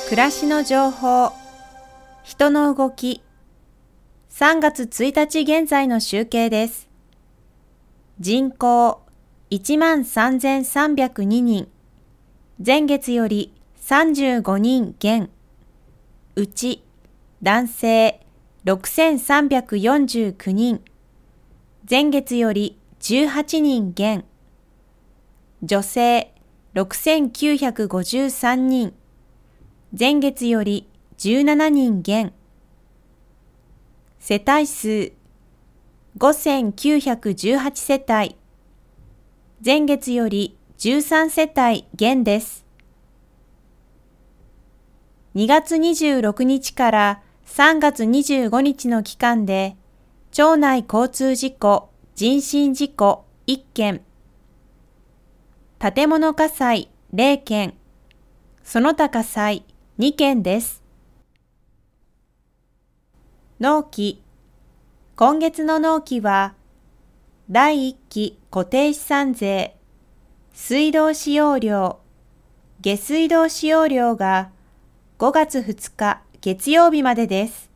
暮らしの情報、人の動き、3月1日現在の集計です。人口13,302人、前月より35人減。うち男性6,349人、前月より18人減。女性6,953人、前月より17人減。世帯数5,918世帯、前月より13世帯減です。2月26日から3月25日の期間で、町内交通事故、人身事故1件、建物火災0件、その他火災2件です。納期。今月の納期は、第1期固定資産税、水道使用料、下水道使用料が5月2日月曜日までです。